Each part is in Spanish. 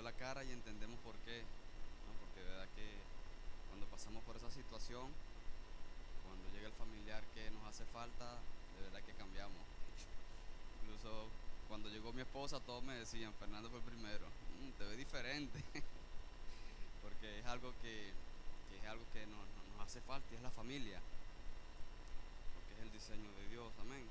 la cara y entendemos por qué, ¿no? Porque de verdad que cuando pasamos por esa situación, cuando llega el familiar que nos hace falta, de verdad que cambiamos. Incluso cuando llegó mi esposa, todos me decían, Fernando fue el primero, te ves diferente, porque es algo que nos hace falta y es la familia, porque es el diseño de Dios, amén.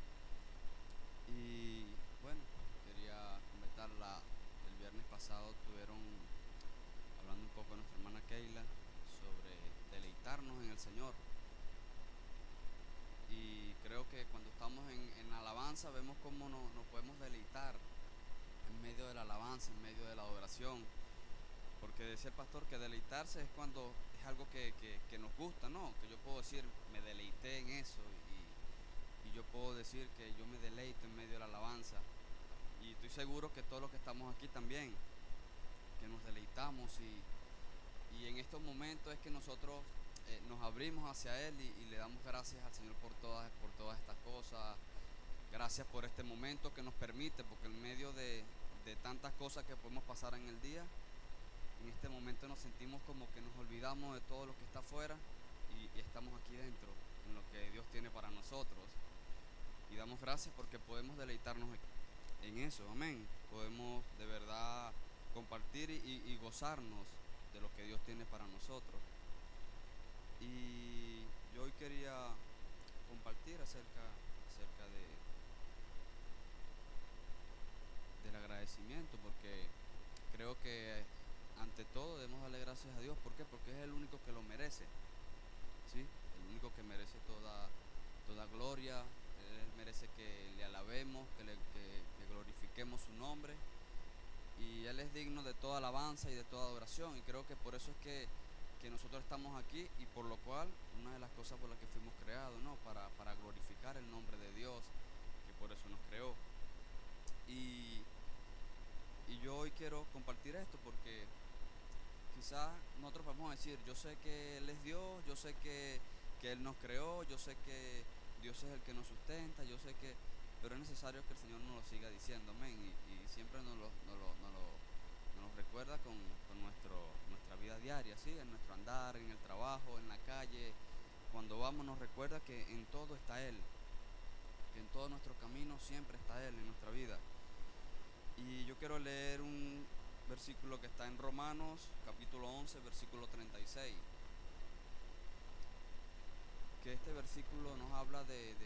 Y bueno, quería comentarla, el viernes pasado estuvieron hablando un poco de nuestra hermana Keila sobre deleitarnos en el Señor. Y creo que cuando estamos en alabanza vemos cómo nos podemos deleitar en medio de la alabanza, en medio de la adoración. Porque decía el pastor que deleitarse es cuando es algo que nos gusta, ¿no? Que yo puedo decir, me deleité en eso. Y yo puedo decir que yo me deleito en medio de la alabanza. Y estoy seguro que todos los que estamos aquí también, que nos deleitamos y en estos momentos es que nosotros nos abrimos hacia Él y le damos gracias al Señor por todas estas cosas. Gracias por este momento que nos permite, porque en medio de tantas cosas que podemos pasar en el día, en este momento nos sentimos como que nos olvidamos de todo lo que está afuera y estamos aquí dentro, en lo que Dios tiene para nosotros. Y damos gracias porque podemos deleitarnos en eso, amén. Podemos de verdad compartir y gozarnos de lo que Dios tiene para nosotros. Y yo hoy quería compartir acerca del agradecimiento, porque creo que ante todo debemos darle gracias a Dios. ¿Por qué? Porque es el único que lo merece, ¿sí? El único que merece toda gloria. Él merece que le alabemos, que glorifiquemos su nombre. Y Él es digno de toda alabanza y de toda adoración. Y creo que por eso es que nosotros estamos aquí y por lo cual, una de las cosas por las que fuimos creados, ¿no? Para glorificar el nombre de Dios, que por eso nos creó. Y, y yo hoy quiero compartir esto porque quizás nosotros vamos a decir, yo sé que Él es Dios, yo sé que Él nos creó, yo sé que Dios es el que nos sustenta, yo sé que, pero es necesario que el Señor nos lo siga diciendo, amén, y siempre nos lo recuerda con nuestra vida diaria, ¿sí? En nuestro andar, en el trabajo, en la calle, cuando vamos nos recuerda que en todo está Él, que en todo nuestro camino siempre está Él en nuestra vida. Y yo quiero leer un versículo que está en Romanos, capítulo 11, versículo 36. Que este versículo nos habla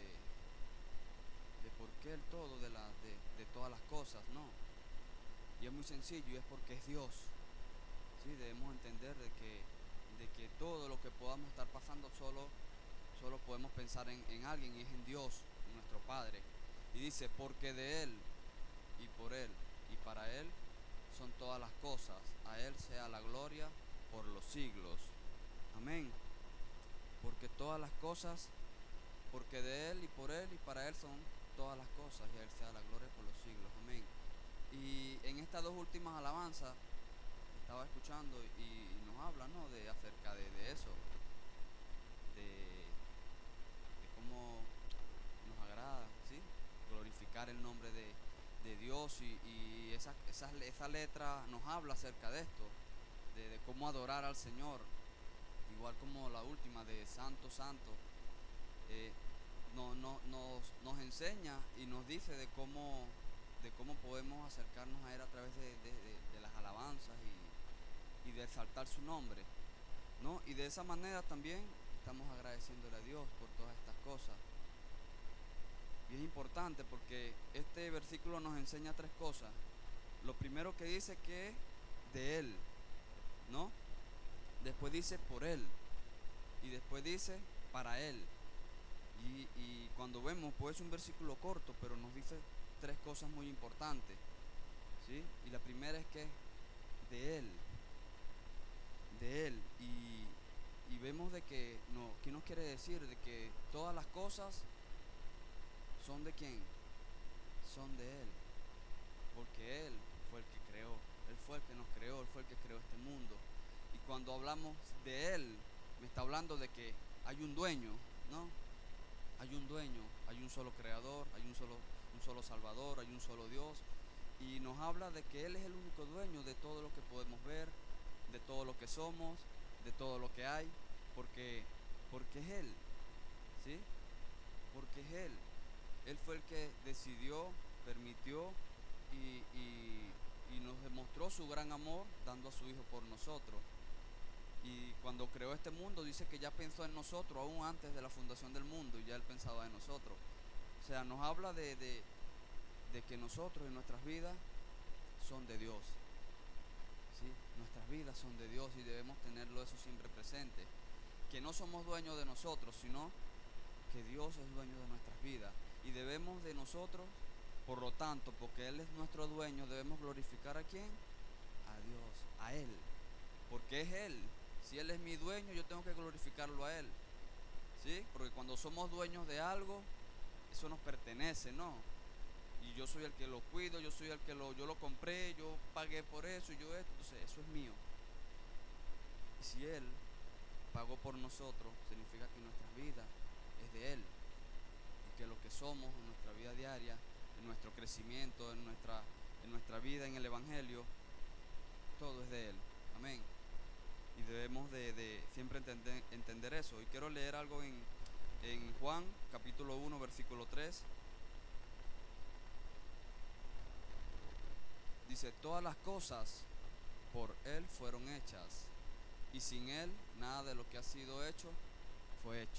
de por qué el todo de todas las cosas, ¿no? Y es muy sencillo, y es porque es Dios. ¿Sí? Debemos entender de que todo lo que podamos estar pasando solo podemos pensar en alguien, y es en Dios, en nuestro Padre. Y dice, porque de Él, y por Él, y para Él son todas las cosas. A Él sea la gloria por los siglos. Amén. Porque todas las cosas, porque de Él y por Él y para Él son todas las cosas, y a Él sea la gloria por los siglos. Amén. Y en estas dos últimas alabanzas estaba escuchando y nos habla, ¿no? Acerca de eso, de cómo nos agrada, ¿sí? Glorificar el nombre de Dios y esa letra nos habla acerca de esto, de cómo adorar al Señor, igual como la última de Santo, Santo. eh, nos enseña y nos dice de cómo podemos acercarnos a Él a través de las alabanzas y de exaltar su nombre, ¿no? Y de esa manera también estamos agradeciéndole a Dios por todas estas cosas. Y es importante porque este versículo nos enseña tres cosas. Lo primero que dice que es de Él, ¿no? Después dice por Él. Y después dice para Él. Y cuando vemos, pues es un versículo corto, pero nos dice tres cosas muy importantes, ¿sí? Y la primera es que de Él, de Él. Y vemos de que, no, ¿qué nos quiere decir? De que todas las cosas son de quién, son de Él, porque Él fue el que creó, Él fue el que nos creó, Él fue el que creó este mundo. Y cuando hablamos de Él, me está hablando de que hay un dueño, ¿no? Hay un dueño, hay un solo creador, hay un solo salvador, hay un solo Dios. y nos habla de que Él es el único dueño de todo lo que podemos ver, de todo lo que somos, de todo lo que hay, porque, porque es Él, ¿sí? Porque es Él. Él fue el que decidió, permitió y nos demostró su gran amor dando a su Hijo por nosotros. Y cuando creó este mundo dice que ya pensó en nosotros aún antes de la fundación del mundo y ya Él pensaba en nosotros. O sea, nos habla de que nosotros y nuestras vidas son de Dios. ¿Sí? Nuestras vidas son de Dios y debemos tenerlo eso siempre presente. Que no somos dueños de nosotros, sino que Dios es dueño de nuestras vidas. Y debemos de nosotros, por lo tanto, porque Él es nuestro dueño, debemos glorificar a quién? A Dios, a Él. Porque es Él. Si Él es mi dueño, yo tengo que glorificarlo a Él. ¿Sí? Porque cuando somos dueños de algo, eso nos pertenece, ¿no? Y yo soy el que lo cuido, yo soy el que yo lo compré, yo pagué por eso y yo esto, entonces eso es mío. Y si Él pagó por nosotros, significa que nuestra vida es de Él. Y que lo que somos en nuestra vida diaria, en nuestro crecimiento, en nuestra vida en el Evangelio, todo es de Él. Amén. Y debemos de siempre entender eso. Y quiero leer algo en Juan capítulo 1 versículo 3. Dice, todas las cosas por Él fueron hechas, y sin Él nada de lo que ha sido hecho fue hecho.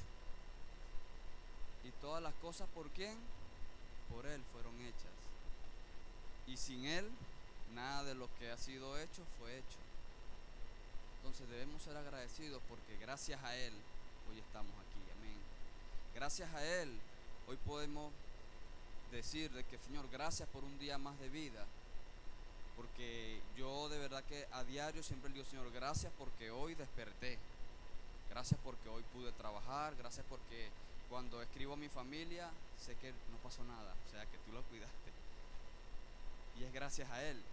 Y todas las cosas por quién? Por Él fueron hechas. Y sin Él nada de lo que ha sido hecho fue hecho. Entonces debemos ser agradecidos porque gracias a Él hoy estamos aquí. Amén. Gracias a Él hoy podemos decir de que Señor, gracias por un día más de vida. Porque yo de verdad que a diario siempre le digo, Señor, gracias porque hoy desperté. Gracias porque hoy pude trabajar. Gracias porque cuando escribo a mi familia sé que no pasó nada. O sea, que tú lo cuidaste. Y es gracias a Él.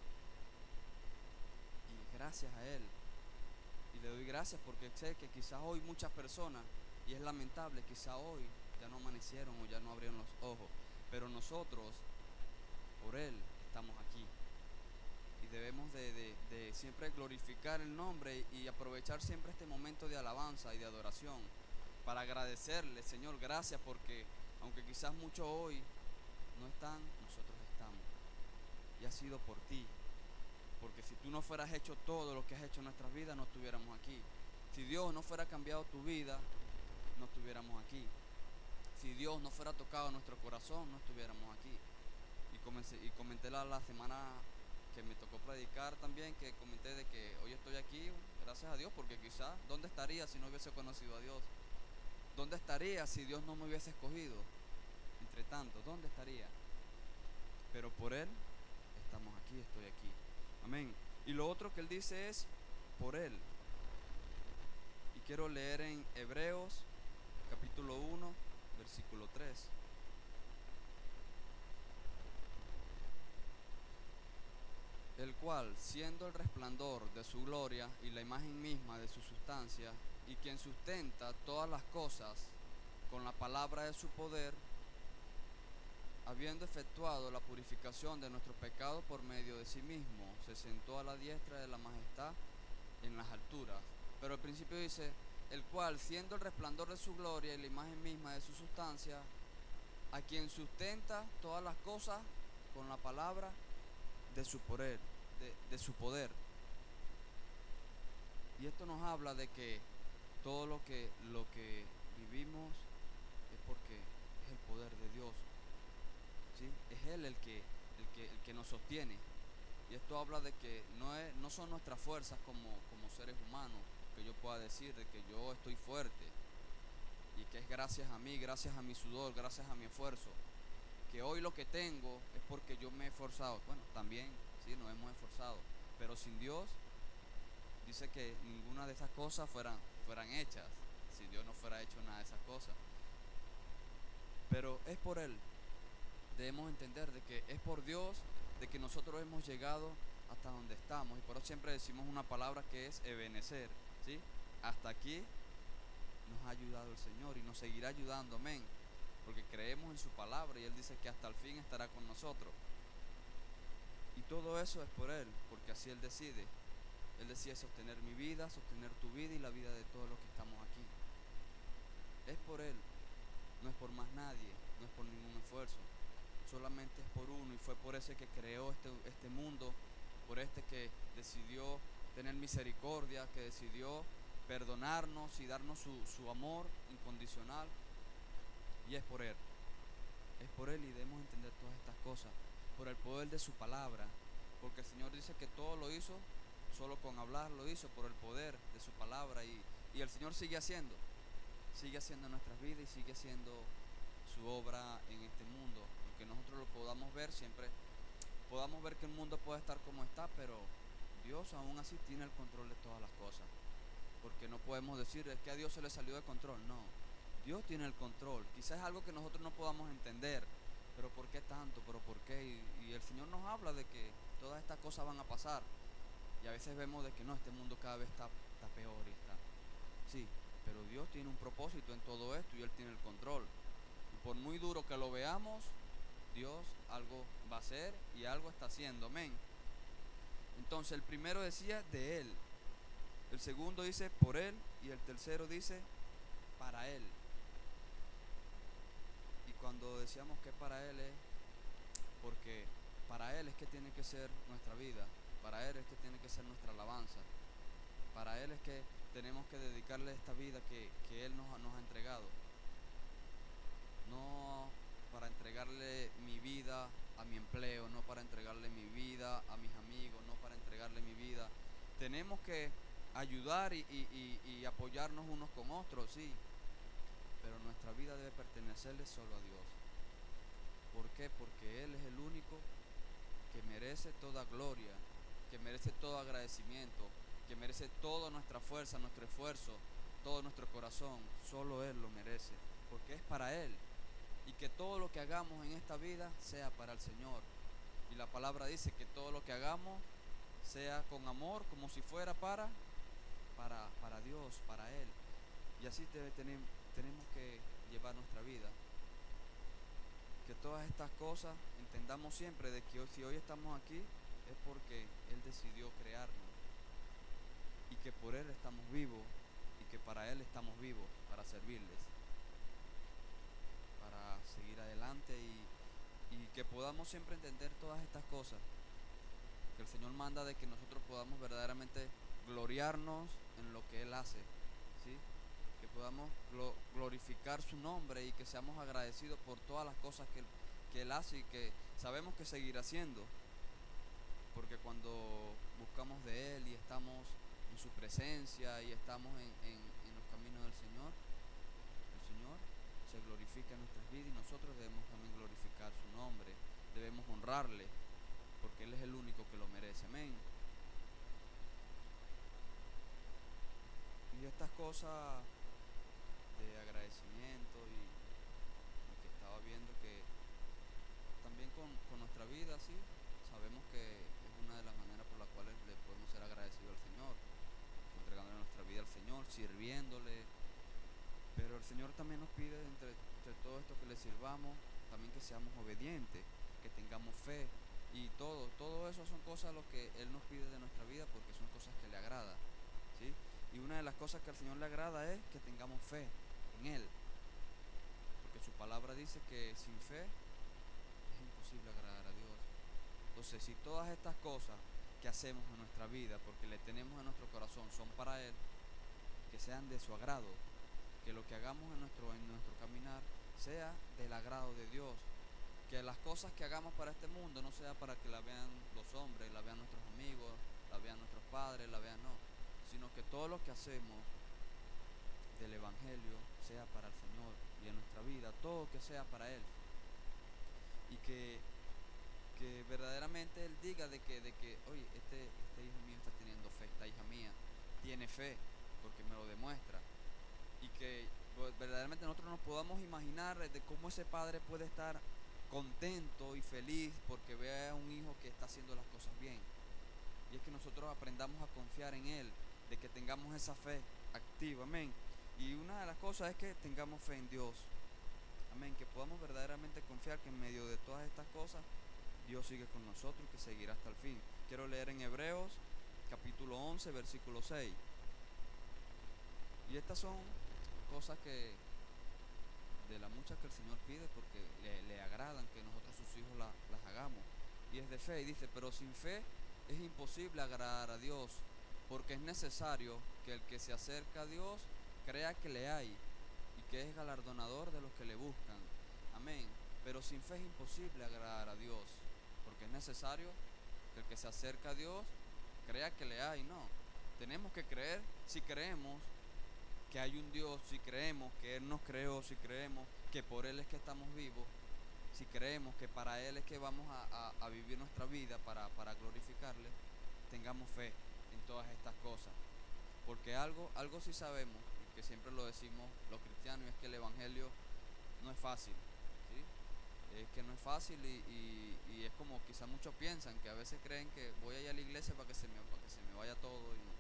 Y es gracias a Él. Y le doy gracias porque sé que quizás hoy muchas personas, y es lamentable, quizás hoy ya no amanecieron o ya no abrieron los ojos. Pero nosotros, por Él, estamos aquí. Y debemos de siempre glorificar el nombre y aprovechar siempre este momento de alabanza y de adoración para agradecerle, Señor, gracias porque aunque quizás muchos hoy no están, nosotros estamos. Y ha sido por ti. Porque si tú no fueras hecho todo lo que has hecho en nuestras vidas, no estuviéramos aquí. Si Dios no fuera cambiado tu vida, no estuviéramos aquí. Si Dios no fuera tocado nuestro corazón, no estuviéramos aquí. Y comenté la semana que me tocó predicar también, que comenté de que hoy estoy aquí, gracias a Dios, porque quizás, ¿dónde estaría si no hubiese conocido a Dios? ¿Dónde estaría si Dios no me hubiese escogido? Entre tanto, ¿dónde estaría? Pero por Él estamos aquí, estoy aquí. Amén. Y lo otro que Él dice es, por Él. Y quiero leer en Hebreos, capítulo 1, versículo 3. El cual, siendo el resplandor de su gloria y la imagen misma de su sustancia, y quien sustenta todas las cosas con la palabra de su poder, habiendo efectuado la purificación de nuestros pecados por medio de sí mismo, se sentó a la diestra de la majestad en las alturas. Pero al principio dice, el cual, siendo el resplandor de su gloria y la imagen misma de su sustancia, a quien sustenta todas las cosas con la palabra de su poder, de su poder. Y esto nos habla de que todo lo que vivimos es porque es el poder de Dios. ¿Sí? Es Él el que nos sostiene. Y esto habla de que no son nuestras fuerzas como seres humanos, que yo pueda decir de que yo estoy fuerte y que es gracias a mí, gracias a mi sudor, gracias a mi esfuerzo. Que hoy lo que tengo es porque yo me he esforzado. Bueno, también, sí, nos hemos esforzado. Pero sin Dios, dice que ninguna de esas cosas fueran hechas. Si Dios no fuera hecho nada de esas cosas. Pero es por Él. Debemos entender de que es por Dios de que nosotros hemos llegado hasta donde estamos. Y por eso siempre decimos una palabra que es ebenecer, ¿sí? Hasta aquí nos ha ayudado el Señor y nos seguirá ayudando, amén. Porque creemos en su palabra y Él dice que hasta el fin estará con nosotros. Y todo eso es por Él, porque así Él decide. Él decide sostener mi vida, sostener tu vida y la vida de todos los que estamos aquí. Es por Él, no es por más nadie, no es por ningún esfuerzo. Solamente es por uno, y fue por ese que creó este mundo, por este que decidió tener misericordia, que decidió perdonarnos y darnos su amor incondicional. Y es por Él, y debemos entender todas estas cosas, por el poder de su palabra, porque el Señor dice que todo lo hizo, solo con hablar lo hizo, por el poder de su palabra, y el Señor sigue haciendo en nuestras vidas y sigue haciendo su obra en este mundo, aunque nosotros lo podamos ver, siempre podamos ver que el mundo puede estar como está, pero Dios aún así tiene el control de todas las cosas, porque no podemos decir es que a Dios se le salió de control. No, Dios tiene el control. Quizás es algo que nosotros no podamos entender, pero ¿por qué tanto? ¿Pero por qué? Y el Señor nos habla de que todas estas cosas van a pasar, y a veces vemos de que no, este mundo cada vez está peor y está, sí, pero Dios tiene un propósito en todo esto y Él tiene el control. Y por muy duro que lo veamos, Dios algo va a hacer y algo está haciendo. Amén. Entonces el primero decía de Él, el segundo dice por Él, y el tercero dice para Él. Y cuando decíamos que para Él es porque para Él es que tiene que ser nuestra vida, para Él es que tiene que ser nuestra alabanza, para Él es que tenemos que dedicarle esta vida que Él nos ha entregado. No para entregarle mi vida a mi empleo, no para entregarle mi vida a mis amigos, no para entregarle mi vida. Tenemos que ayudar y apoyarnos unos con otros, sí, pero nuestra vida debe pertenecerle solo a Dios. ¿Por qué? Porque Él es el único que merece toda gloria, que merece todo agradecimiento, que merece toda nuestra fuerza, nuestro esfuerzo, todo nuestro corazón. Solo Él lo merece, porque es para Él. Y que todo lo que hagamos en esta vida sea para el Señor. Y la palabra dice que todo lo que hagamos sea con amor, como si fuera para Dios, para Él. Y así tenemos que llevar nuestra vida. Que todas estas cosas entendamos siempre de que si hoy estamos aquí es porque Él decidió crearnos, y que por Él estamos vivos, y que para Él estamos vivos, para servirles, para seguir adelante, y que podamos siempre entender todas estas cosas, que el Señor manda de que nosotros podamos verdaderamente gloriarnos en lo que Él hace, ¿sí? Que podamos glorificar su nombre y que seamos agradecidos por todas las cosas que Él hace y que sabemos que seguirá haciendo, porque cuando buscamos de Él y estamos en su presencia y estamos en los caminos del Señor, el Señor se glorifica en nuestras vidas, y nosotros debemos también glorificar su nombre, debemos honrarle, porque Él es el único que lo merece. Amén. Y estas cosas de agradecimiento y que estaba viendo que también con nuestra vida, sí, sabemos que es una de las maneras por las cuales le podemos ser agradecidos al Señor, entregándole nuestra vida al Señor, sirviéndole. Pero el Señor también nos pide entre todo esto que le sirvamos, también que seamos obedientes, que tengamos fe, y todo eso son cosas lo que Él nos pide de nuestra vida, porque son cosas que le agrada, ¿sí? Y una de las cosas que al Señor le agrada es que tengamos fe en Él, porque su palabra dice que sin fe es imposible agradar a Dios. Entonces, si todas estas cosas que hacemos en nuestra vida, porque le tenemos en nuestro corazón, son para Él, que sean de su agrado, que lo que hagamos en nuestro caminar sea del agrado de Dios, que las cosas que hagamos para este mundo no sea para que la vean los hombres, la vean nuestros amigos, la vean nuestros padres, la vean, no, sino que todo lo que hacemos del Evangelio sea para el Señor, y en nuestra vida todo que sea para Él, y que verdaderamente Él diga de que oye, este hijo mío está teniendo fe, esta hija mía tiene fe, porque me lo demuestra, y que verdaderamente nosotros nos podamos imaginar de cómo ese padre puede estar contento y feliz porque ve a un hijo que está haciendo las cosas bien. Y es que nosotros aprendamos a confiar en Él, de que tengamos esa fe activa, amén. Y una de las cosas es que tengamos fe en Dios, amén, que podamos verdaderamente confiar que en medio de todas estas cosas Dios sigue con nosotros y que seguirá hasta el fin. Quiero leer en Hebreos capítulo 11, versículo 6. Y estas son cosas que de las muchas que el Señor pide porque le agradan que nosotros sus hijos las hagamos. Y es de fe, y dice, pero sin fe es imposible agradar a Dios, porque es necesario que el que se acerca a Dios crea que le hay y que es galardonador de los que le buscan. Amén. Pero sin fe es imposible agradar a Dios, porque es necesario que el que se acerca a Dios crea que le hay. No, tenemos que creer. Si creemos que hay un Dios, si creemos que Él nos creó, si creemos que por Él es que estamos vivos, si creemos que para Él es que vamos a vivir nuestra vida para glorificarle, tengamos fe en todas estas cosas. Porque algo sí sabemos, y que siempre lo decimos los cristianos, es que el Evangelio no es fácil, ¿sí? Es que no es fácil y es como quizás muchos piensan, que a veces creen que voy a ir a la iglesia para que se me vaya todo y no.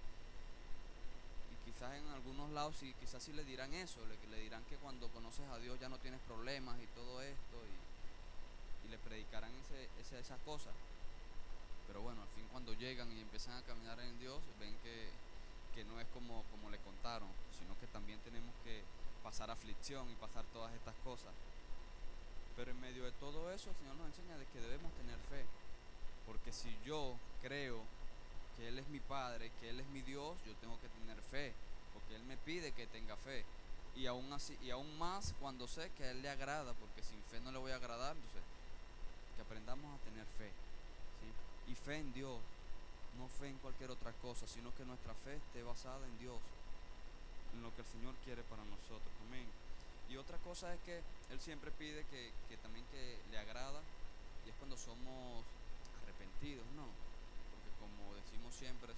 Y quizás en algunos lados sí, quizás sí le dirán eso, le dirán que cuando conoces a Dios ya no tienes problemas y todo esto, y le predicarán esas cosas. Pero bueno, al fin cuando llegan y empiezan a caminar en Dios, ven que no es como le contaron, sino que también tenemos que pasar aflicción y pasar todas estas cosas. Pero en medio de todo eso, el Señor nos enseña de que debemos tener fe. Porque si yo creo que Él es mi Padre, que Él es mi Dios, yo tengo que tener fe, porque Él me pide que tenga fe. Y aún así, y aún más cuando sé que a Él le agrada, porque sin fe no le voy a agradar. Entonces, que aprendamos a tener fe, ¿sí? Y fe en Dios, no fe en cualquier otra cosa, sino que nuestra fe esté basada en Dios, en lo que el Señor quiere para nosotros. Amén. Y otra cosa es que Él siempre pide que también que le agrada, y es cuando somos arrepentidos, ¿no? Porque como decimos siempre,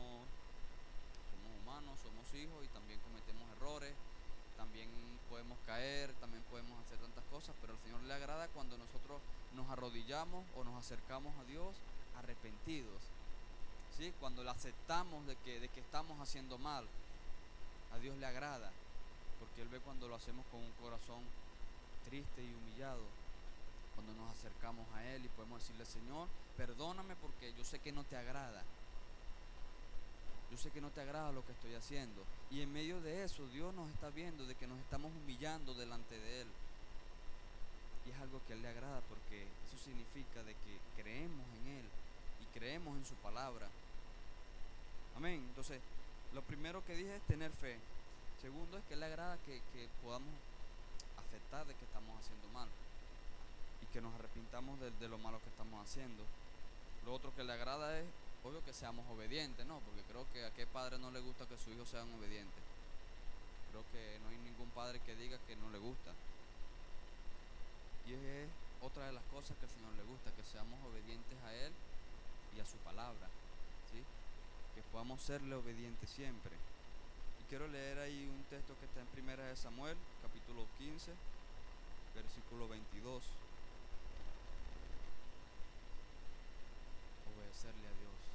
somos humanos, somos hijos y también cometemos errores, también podemos caer, también podemos hacer tantas cosas, pero al Señor le agrada cuando nosotros nos arrodillamos o nos acercamos a Dios arrepentidos, ¿sí? Cuando le aceptamos de que estamos haciendo mal, a Dios le agrada, porque Él ve cuando lo hacemos con un corazón triste y humillado, cuando nos acercamos a Él y podemos decirle, Señor, perdóname porque yo sé que no te agrada. Yo sé que no te agrada lo que estoy haciendo. Y en medio de eso, Dios nos está viendo de que nos estamos humillando delante de Él. Y es algo que a Él le agrada porque eso significa de que creemos en Él y creemos en su palabra. Amén. Entonces, lo primero que dije es tener fe. Segundo es que a Él le agrada que podamos aceptar de que estamos haciendo mal y que nos arrepintamos de lo malo que estamos haciendo. Lo otro que le agrada es, obvio, que seamos obedientes, ¿no? Porque creo que a qué padre no le gusta que sus hijos sean obedientes. Creo que no hay ningún padre que diga que no le gusta. Y es otra de las cosas que al Señor le gusta, que seamos obedientes a Él y a su palabra, ¿sí? Que podamos serle obedientes siempre. Y quiero leer ahí un texto que está en Primera de Samuel, capítulo 15, versículo 22. Obedecerle a Dios.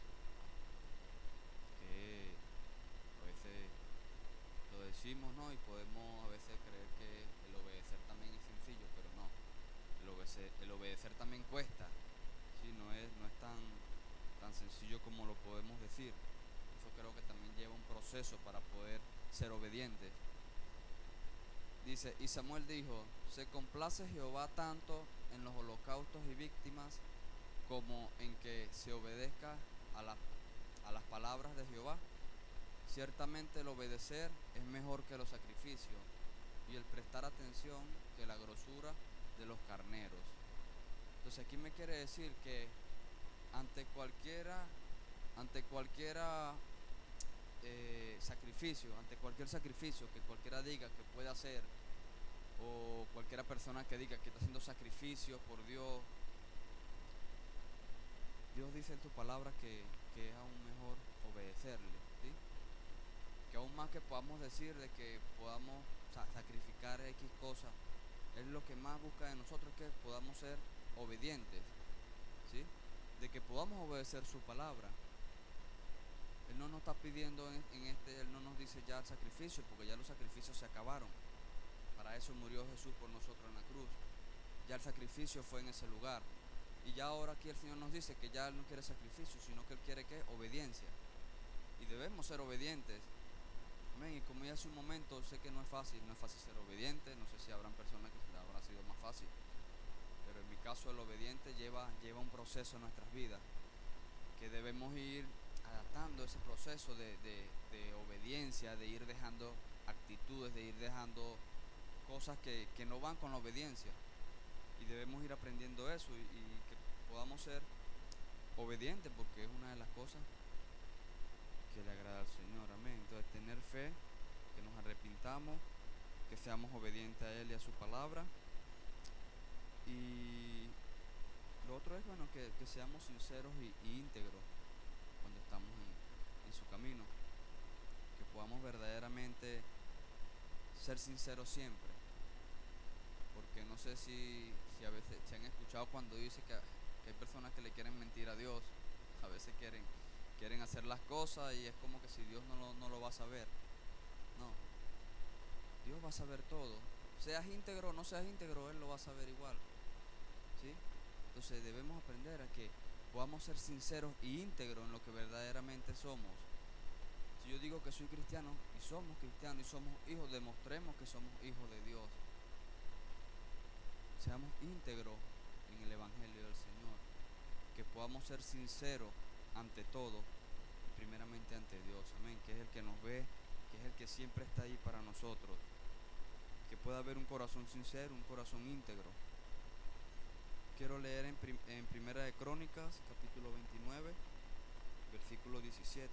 Que a veces lo decimos, ¿no? Y podemos a veces creer que el obedecer también es sencillo, pero no. El obedecer también cuesta, ¿sí? No es tan sencillo como lo podemos decir. Eso creo que también lleva un proceso para poder ser obediente. Dice, y Samuel dijo, se complace Jehová tanto en los holocaustos y víctimas como en que se obedezca a las palabras de Jehová. Ciertamente el obedecer es mejor que los sacrificios y el prestar atención que la grosura de los carneros. Entonces aquí me quiere decir que ante cualquiera sacrificio, ante cualquier sacrificio que cualquiera diga que puede hacer, o cualquiera persona que diga que está haciendo sacrificio por Dios, Dios dice en su palabra que es aún mejor obedecerle, ¿sí? Que aún más que podamos decir de que podamos sacrificar X cosas, Él lo que más busca de nosotros es que podamos ser obedientes, ¿sí? De que podamos obedecer su palabra. Él no nos está pidiendo Él no nos dice ya el sacrificio, porque ya los sacrificios se acabaron. Para eso murió Jesús por nosotros en la cruz. Ya el sacrificio fue en ese lugar. Y ya ahora aquí el Señor nos dice que ya Él no quiere sacrificio, sino que Él quiere ¿qué? Obediencia. Y debemos ser obedientes. Amén. Y como ya hace un momento, sé que no es fácil ser obediente. No sé si habrán personas que se les habrá sido más fácil. Pero en mi caso el obediente lleva un proceso en nuestras vidas, que debemos ir adaptando ese proceso de obediencia, de ir dejando actitudes, de ir dejando cosas que no van con la obediencia. Y debemos ir aprendiendo eso y que podamos ser obedientes, porque es una de las cosas que le agrada al Señor. Amén. Entonces tener fe, que nos arrepintamos, que seamos obedientes a Él y a su palabra. Y lo otro es, bueno, que seamos sinceros y íntegros cuando estamos en su camino, que podamos verdaderamente ser sinceros siempre, porque no sé si a veces se han escuchado cuando dice que hay personas que le quieren mentir a Dios. A veces quieren hacer las cosas y es como que si Dios no lo va a saber. No, Dios va a saber todo. Seas íntegro o no seas íntegro, Él lo va a saber igual, ¿sí? Entonces debemos aprender a que podamos ser sinceros y íntegros en lo que verdaderamente somos. Si yo digo que soy cristiano y somos hijos, demostremos que somos hijos de Dios. Seamos íntegros en el Evangelio del Señor. Que podamos ser sinceros ante todo, primeramente ante Dios. Amén. Que es el que nos ve, que es el que siempre está ahí para nosotros. Que pueda haber un corazón sincero, un corazón íntegro. Quiero leer en Primera de Crónicas, capítulo 29, versículo 17.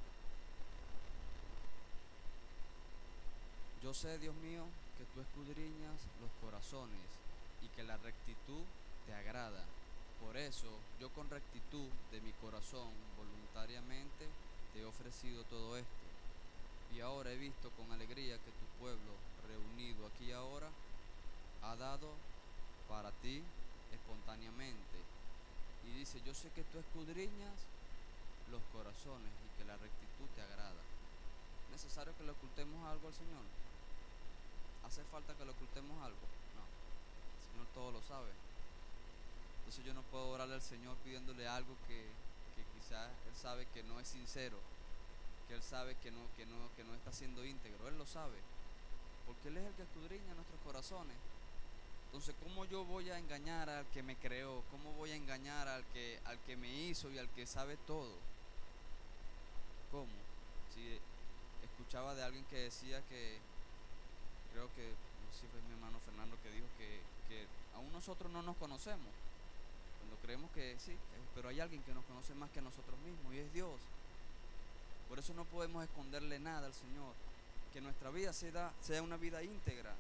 Yo sé, Dios mío, que tú escudriñas los corazones y que la rectitud te agrada. Por eso yo con rectitud de mi corazón voluntariamente te he ofrecido todo esto. Y ahora he visto con alegría que tu pueblo, reunido aquí ahora, ha dado para ti espontáneamente. Y dice, yo sé que tú escudriñas los corazones y que la rectitud te agrada. ¿Es necesario que le ocultemos algo al Señor? ¿Hace falta que le ocultemos algo? No, el Señor todo lo sabe. Entonces yo no puedo orarle al Señor pidiéndole algo que quizás Él sabe que no es sincero, que Él sabe que no está siendo íntegro. Él lo sabe, porque Él es el que escudriña nuestros corazones. Entonces, ¿cómo yo voy a engañar al que me creó? ¿Cómo voy a engañar al que me hizo y al que sabe todo? ¿Cómo? Si escuchaba de alguien que decía que, creo que, no sé si fue mi hermano Fernando que dijo que aún nosotros no nos conocemos. Cuando creemos que sí, pero hay alguien que nos conoce más que nosotros mismos y es Dios. Por eso no podemos esconderle nada al Señor. Que nuestra vida sea una vida íntegra,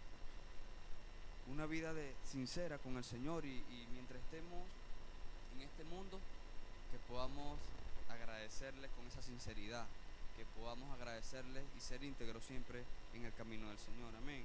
una vida sincera con el Señor y mientras estemos en este mundo, que podamos agradecerle con esa sinceridad, que podamos agradecerle y ser íntegros siempre en el camino del Señor. Amén.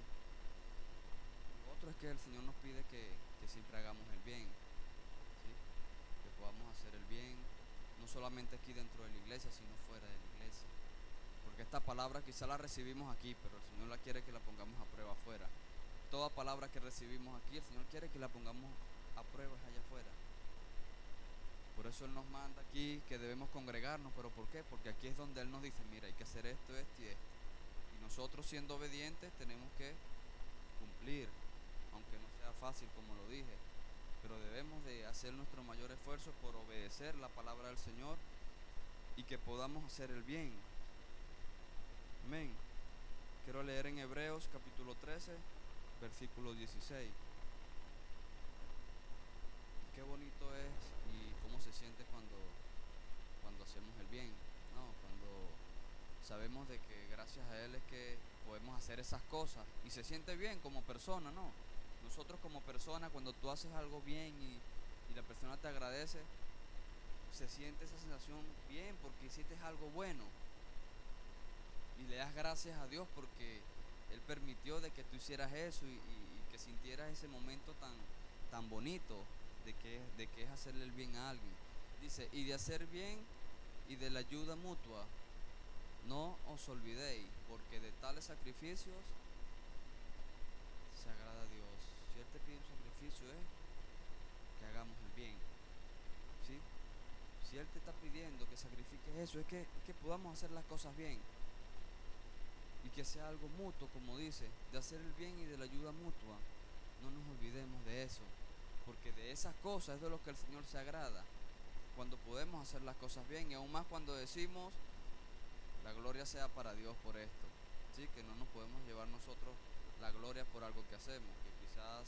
Lo otro es que el Señor nos pide que siempre hagamos el bien, ¿sí? Que podamos hacer el bien, no solamente aquí dentro de la iglesia, sino fuera de la iglesia. Porque esta palabra quizá la recibimos aquí, pero el Señor la quiere que la pongamos a prueba afuera. Toda palabra que recibimos aquí, el Señor quiere que la pongamos a prueba allá afuera. Por eso Él nos manda aquí que debemos congregarnos. ¿Pero por qué? Porque aquí es donde Él nos dice, mira, hay que hacer esto, esto y esto. Y nosotros, siendo obedientes, tenemos que cumplir, aunque no sea fácil, como lo dije. Pero debemos de hacer nuestro mayor esfuerzo por obedecer la palabra del Señor y que podamos hacer el bien. Amén. Quiero leer en Hebreos capítulo 13, versículo 16. Qué bonito es y cómo se siente cuando hacemos el bien, ¿no? Cuando sabemos de que gracias a Él es que podemos hacer esas cosas y se siente bien como persona, ¿no? Nosotros como persona, cuando tú haces algo bien y la persona te agradece, se siente esa sensación bien porque hiciste algo bueno y le das gracias a Dios porque Él permitió de que tú hicieras eso y que sintieras ese momento tan bonito de que es hacerle el bien a alguien. Dice, y de hacer bien y de la ayuda mutua, no os olvidéis, porque de tales sacrificios se agrada a Dios. Si Él te pide un sacrificio es que hagamos el bien. si Él te está pidiendo que sacrifiques eso, es que podamos hacer las cosas bien. Y que sea algo mutuo, como dice, de hacer el bien y de la ayuda mutua. No nos olvidemos de eso, porque de esas cosas es de lo que el Señor se agrada, cuando podemos hacer las cosas bien, y aún más cuando decimos, la gloria sea para Dios por esto, ¿sí? Que no nos podemos llevar nosotros la gloria por algo que hacemos, que quizás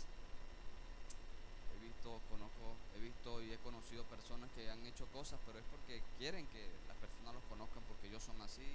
he visto y he conocido personas que han hecho cosas, pero es porque quieren que las personas los conozcan porque ellos son así,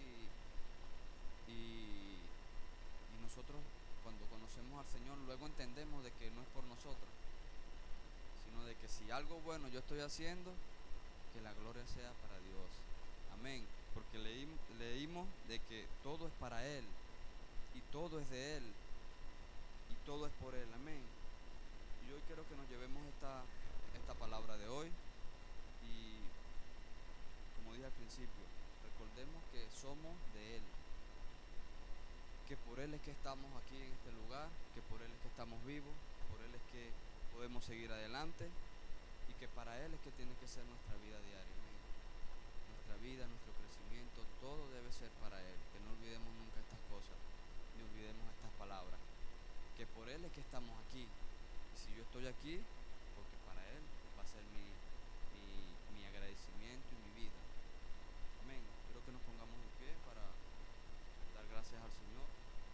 y nosotros cuando conocemos al Señor luego entendemos de que no es por nosotros, sino de que si algo bueno yo estoy haciendo, que la gloria sea para Dios. Amén. Porque leímos de que todo es para Él, y todo es de Él, y todo es por Él. Amén. Y hoy quiero que nos llevemos esta palabra de hoy, y como dije al principio, recordemos que somos de Él, que por Él es que estamos aquí en este lugar, que por Él es que estamos vivos, por Él es que podemos seguir adelante, y que para Él es que tiene que ser nuestra vida diaria. Amén. Nuestra vida, nuestro crecimiento, todo debe ser para Él. Que no olvidemos nunca estas cosas, ni olvidemos estas palabras. Que por Él es que estamos aquí. Y si yo estoy aquí, porque para Él va a ser mi agradecimiento y mi vida. Amén. Quiero que nos pongamos de pie para dar gracias al Señor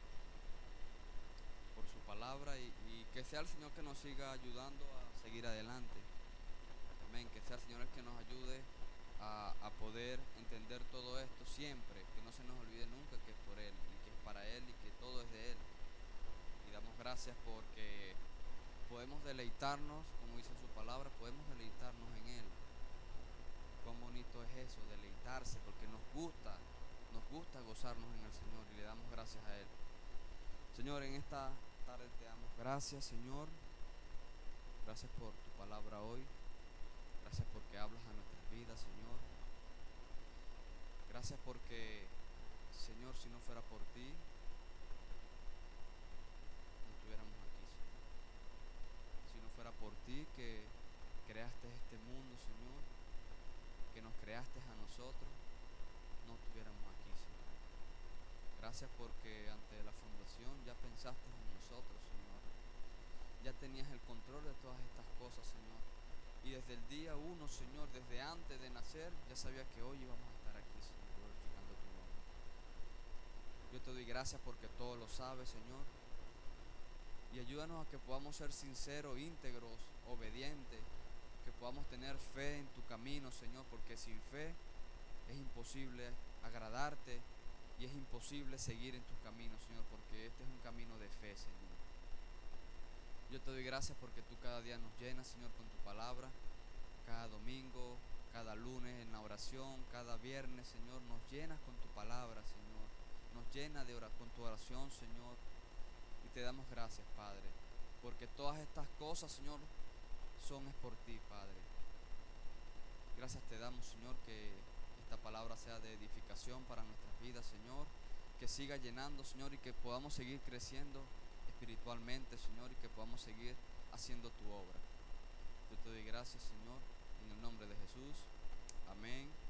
por su palabra, y que sea el Señor que nos siga ayudando a seguir adelante. Amén. Que sea el Señor el que nos ayude a poder entender todo esto siempre, que no se nos olvide nunca que es por Él y que es para Él y que todo es de Él. Y damos gracias porque podemos deleitarnos, como dice su palabra, podemos deleitarnos en Él. Cuán bonito es eso, deleitarse, porque nos gusta gozarnos en el Señor, y le damos gracias a Él. Señor, en esta tarde te damos gracias, Señor. Gracias por tu palabra hoy. Gracias porque hablas a nuestras vidas, Señor. Gracias porque, Señor, si no fuera por ti, no estuviéramos aquí, Señor. Si no fuera por ti que creaste este mundo, Señor, que nos creaste a nosotros, no estuviéramos aquí, Señor. Gracias porque ante la fundación ya pensaste en nosotros, Señor. Ya tenías el control de todas estas cosas, Señor. Y desde el día uno, Señor, desde antes de nacer, ya sabía que hoy íbamos a estar aquí, Señor, glorificando tu nombre. Yo te doy gracias porque todo lo sabes, Señor. Y ayúdanos a que podamos ser sinceros, íntegros, obedientes, que podamos tener fe en tu camino, Señor, porque sin fe es imposible agradarte y es imposible seguir en tus caminos, Señor, porque este es un camino de fe, Señor. Yo te doy gracias porque tú cada día nos llenas, Señor, con tu palabra, cada domingo, cada lunes en la oración, cada viernes, Señor, nos llenas con tu palabra, Señor, nos llena con tu oración, Señor, y te damos gracias, Padre, porque todas estas cosas, Señor, es por ti, Padre. Gracias te damos, Señor, que esta palabra sea de edificación para nuestras vidas, Señor, que siga llenando, Señor, y que podamos seguir creciendo espiritualmente, Señor, y que podamos seguir haciendo tu obra. Yo te doy gracias, Señor, en el nombre de Jesús. Amén.